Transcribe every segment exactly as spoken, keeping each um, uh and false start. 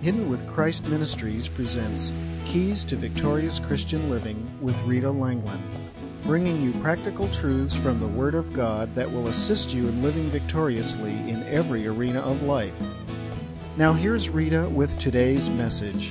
Hidden with Christ Ministries presents Keys to Victorious Christian Living with Rita Langland, bringing you practical truths from the Word of God that will assist you in living victoriously in every arena of life. Now here's Rita with today's message.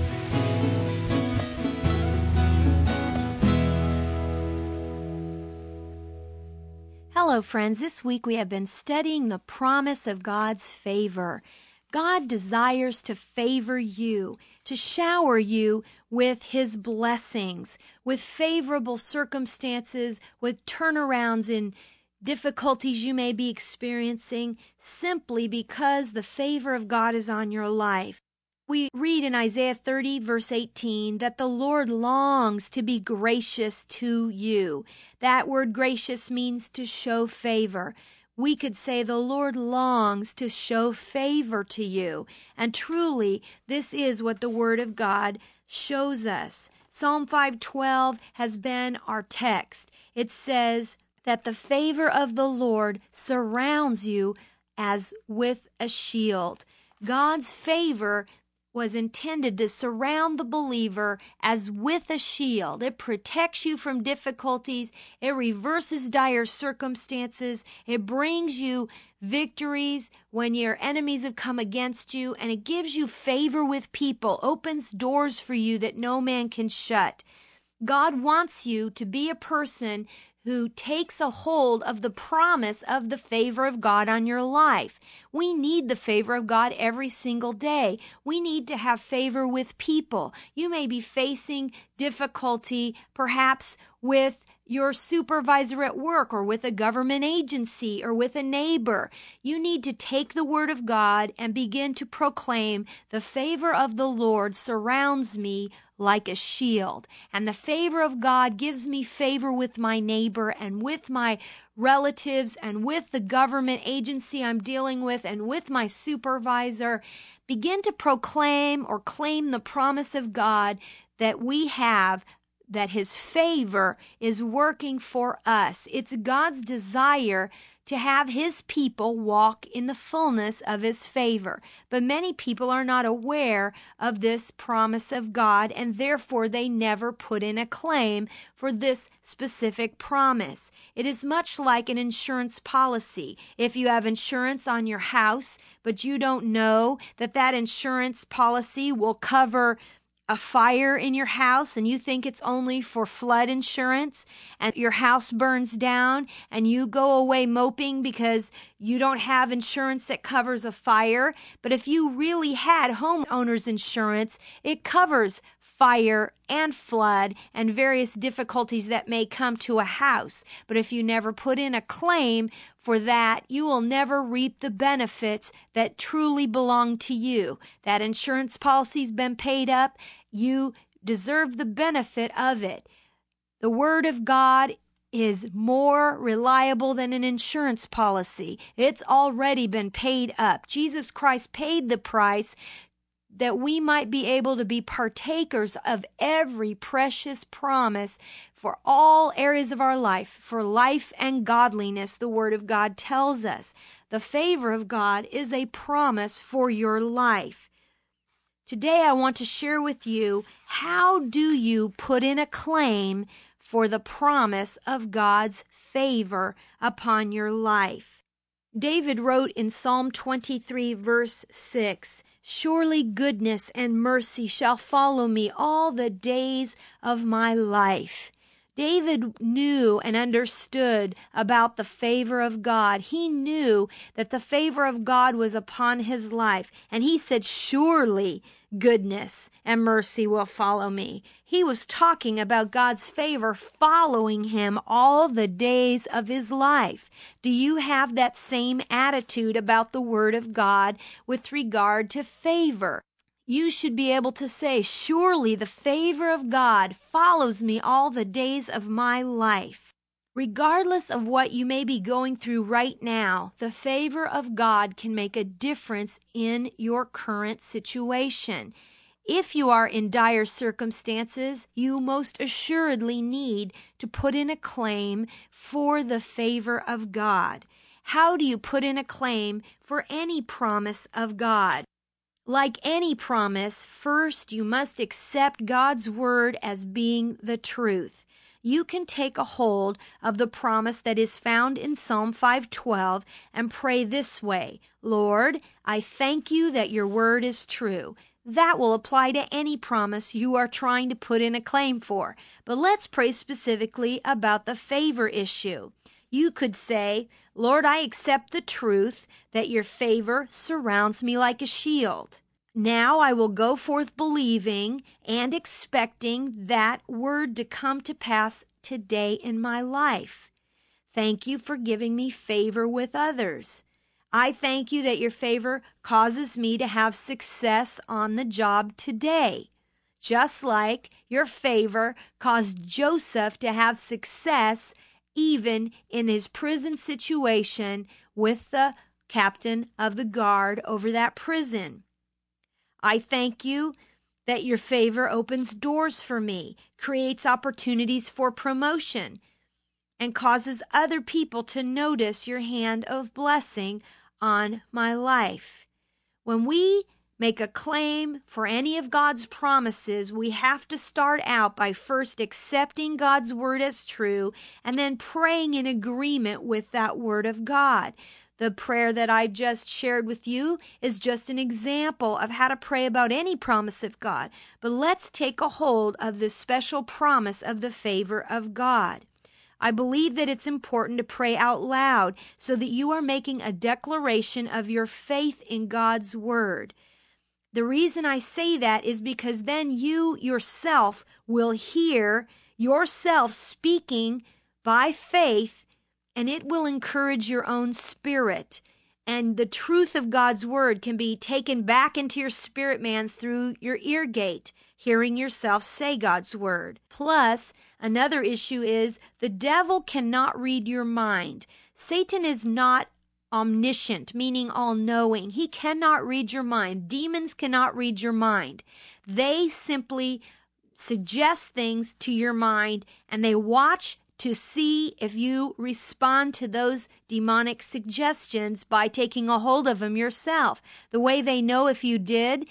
Hello, friends. This week we have been studying the promise of God's favor. God desires to favor you, to shower you with His blessings, with favorable circumstances, with turnarounds in difficulties you may be experiencing, simply because the favor of God is on your life. We read in Isaiah thirty, verse eighteen, that the Lord longs to be gracious to you. That word gracious means to show favor. We could say the Lord longs to show favor to you. And truly, this is what the Word of God shows us. Psalm five twelve has been our text. It says that the favor of the Lord surrounds you as with a shield. God's favor was intended to surround the believer as with a shield. It protects you from difficulties. It reverses dire circumstances. It brings you victories when your enemies have come against you, and it gives you favor with people, opens doors for you that no man can shut. God wants you to be a person who takes a hold of the promise of the favor of God on your life. We need the favor of God every single day. We need to have favor with people. You may be facing difficulty, perhaps with your supervisor at work or with a government agency or with a neighbor. You need to take the word of God and begin to proclaim, the favor of the Lord surrounds me like a shield. And the favor of God gives me favor with my neighbor and with my relatives and with the government agency I'm dealing with and with my supervisor. Begin to proclaim or claim the promise of God that we have, that His favor is working for us. It's God's desire to have His people walk in the fullness of His favor. But many people are not aware of this promise of God, and therefore they never put in a claim for this specific promise. It is much like an insurance policy. If you have insurance on your house, but you don't know that that insurance policy will cover a fire in your house, and you think it's only for flood insurance, and your house burns down and you go away moping because you don't have insurance that covers a fire. But if you really had homeowners insurance, it covers fire and flood and various difficulties that may come to a house. But if you never put in a claim for that, you will never reap the benefits that truly belong to you. That insurance policy's been paid up. You deserve the benefit of it. The Word of God is more reliable than an insurance policy. It's already been paid up. Jesus Christ paid the price that we might be able to be partakers of every precious promise for all areas of our life, for life and godliness. The Word of God tells us the favor of God is a promise for your life. Today I want to share with you, how do you put in a claim for the promise of God's favor upon your life? David wrote in Psalm twenty-three, verse six, "Surely goodness and mercy shall follow me all the days of my life." David knew and understood about the favor of God. He knew that the favor of God was upon his life. And he said, surely goodness and mercy will follow me. He was talking about God's favor following him all the days of his life. Do you have that same attitude about the Word of God with regard to favor? You should be able to say, surely the favor of God follows me all the days of my life. Regardless of what you may be going through right now, the favor of God can make a difference in your current situation. If you are in dire circumstances, you most assuredly need to put in a claim for the favor of God. How do you put in a claim for any promise of God? like any promise, first you must accept God's word as being the truth. You can take a hold of the promise that is found in Psalm five twelve and pray this way: Lord, I thank you that your word is true. That will apply to any promise you are trying to put in a claim for. But let's pray specifically about the favor issue. You could say, Lord, I accept the truth that your favor surrounds me like a shield. Now I will go forth believing and expecting that word to come to pass today in my life. Thank you for giving me favor with others. I thank you that your favor causes me to have success on the job today, just like your favor caused Joseph to have success even in his prison situation with the captain of the guard over that prison. I thank you that your favor opens doors for me, creates opportunities for promotion, and causes other people to notice your hand of blessing on my life. When we make a claim for any of God's promises, we have to start out by first accepting God's word as true and then praying in agreement with that word of God. The prayer that I just shared with you is just an example of how to pray about any promise of God. But let's take a hold of this special promise of the favor of God. I believe that it's important to pray out loud so that you are making a declaration of your faith in God's word. The reason I say that is because then you yourself will hear yourself speaking by faith, and it will encourage your own spirit. And the truth of God's word can be taken back into your spirit man through your ear gate, hearing yourself say God's word. Plus, another issue is the devil cannot read your mind. Satan is not omniscient, meaning all-knowing. He cannot read your mind. Demons cannot read your mind. They simply suggest things to your mind, and they watch to see if you respond to those demonic suggestions by taking a hold of them yourself. The way they know if you did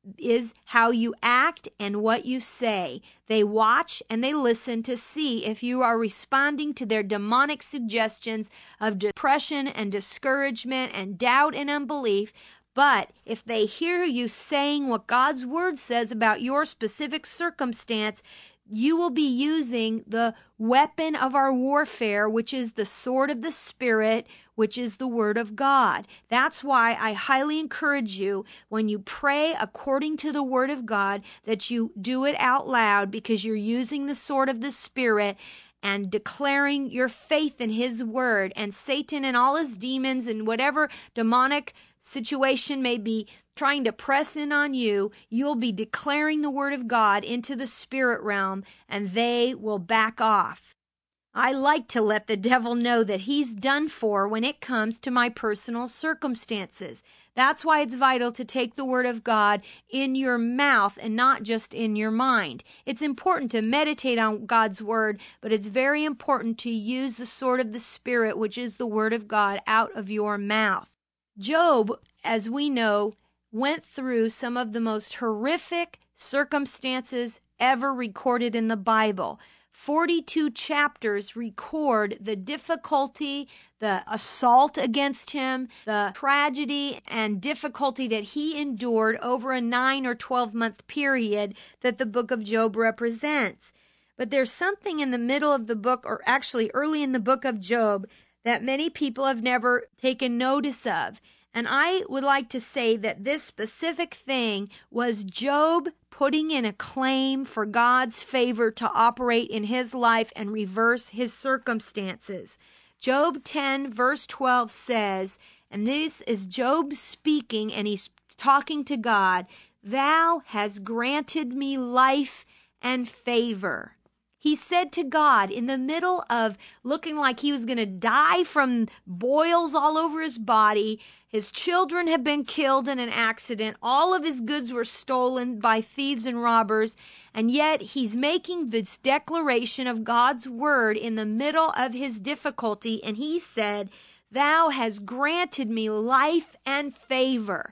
is how you act and what you say. They watch and they listen to see if you are responding to their demonic suggestions of depression and discouragement and doubt and unbelief. But if they hear you saying what God's word says about your specific circumstance, you will be using the weapon of our warfare, which is the sword of the Spirit, which is the word of God. That's why I highly encourage you, when you pray according to the word of God, that you do it out loud, because you're using the sword of the Spirit and declaring your faith in his word. And Satan and all his demons and whatever demonic situation may be trying to press in on you, you'll be declaring the word of God into the spirit realm, and they will back off. I like to let the devil know that he's done for when it comes to my personal circumstances. That's why it's vital to take the word of God in your mouth and not just in your mind. It's important to meditate on God's word, but it's very important to use the sword of the Spirit, which is the word of God, out of your mouth. Job, as we know, went through some of the most horrific circumstances ever recorded in the Bible. forty-two chapters record the difficulty, the assault against him, the tragedy and difficulty that he endured over a nine or twelve month period that the book of Job represents. But there's something in the middle of the book, or actually early in the book of Job, that many people have never taken notice of. And I would like to say that this specific thing was Job putting in a claim for God's favor to operate in his life and reverse his circumstances. Job ten verse twelve says, and this is Job speaking, and he's talking to God, "Thou hast granted me life and favor." He said to God, in the middle of looking like he was going to die from boils all over his body, his children had been killed in an accident, all of his goods were stolen by thieves and robbers, and yet he's making this declaration of God's word in the middle of his difficulty, and he said, "Thou hast granted me life and favor."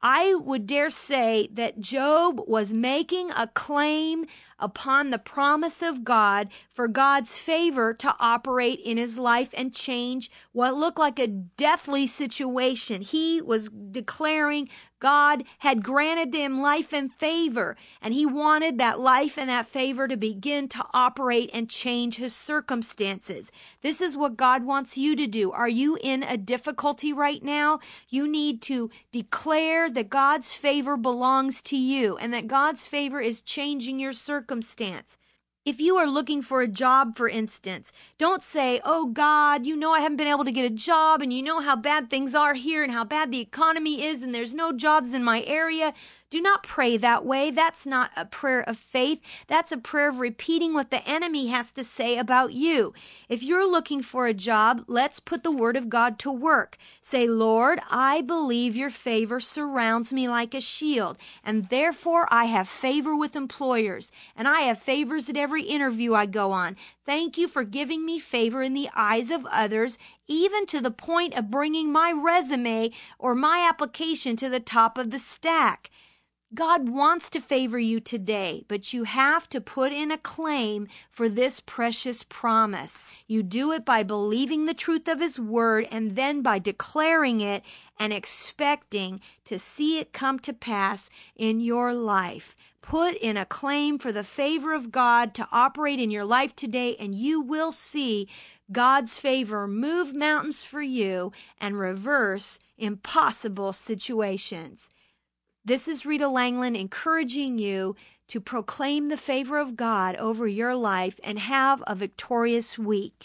I would dare say that Job was making a claim upon the promise of God for God's favor to operate in his life and change what looked like a deathly situation. He was declaring God had granted him life and favor, and he wanted that life and that favor to begin to operate and change his circumstances. This is what God wants you to do. Are you in a difficulty right now? You need to declare that God's favor belongs to you and that God's favor is changing your circumstance. If you are looking for a job, for instance, don't say, oh God, you know I haven't been able to get a job, and you know how bad things are here and how bad the economy is, and there's no jobs in my area. Do not pray that way. That's not a prayer of faith. That's a prayer of repeating what the enemy has to say about you. If you're looking for a job, let's put the word of God to work. Say, Lord, I believe your favor surrounds me like a shield, and therefore I have favor with employers, and I have favors at every interview I go on. Thank you for giving me favor in the eyes of others, even to the point of bringing my resume or my application to the top of the stack. God wants to favor you today, but you have to put in a claim for this precious promise. You do it by believing the truth of his word and then by declaring it and expecting to see it come to pass in your life. Put in a claim for the favor of God to operate in your life today, and you will see God's favor move mountains for you and reverse impossible situations. This is Rita Langland encouraging you to proclaim the favor of God over your life and have a victorious week.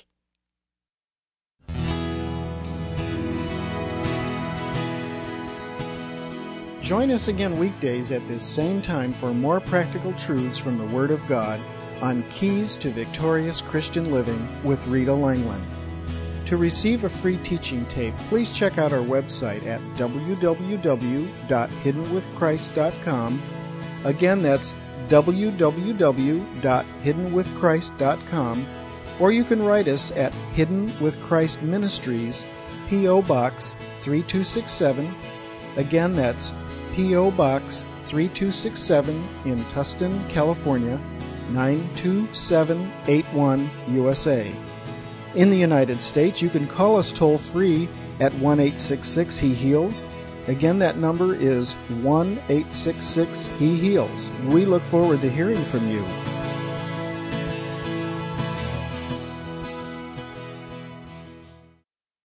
Join us again weekdays at this same time for more practical truths from the Word of God on Keys to Victorious Christian Living with Rita Langland. To receive a free teaching tape, please check out our website at w w w dot hidden with christ dot com. Again, that's w w w dot hidden with christ dot com, or you can write us at Hidden with Christ Ministries, P O. Box three two six seven. Again, that's P O. Box three two six seven in Tustin, California, nine two seven eight one, U S A. In the United States, you can call us toll-free at one eight six six He Heals. Again, that number is one eight six six He Heals. We look forward to hearing from you.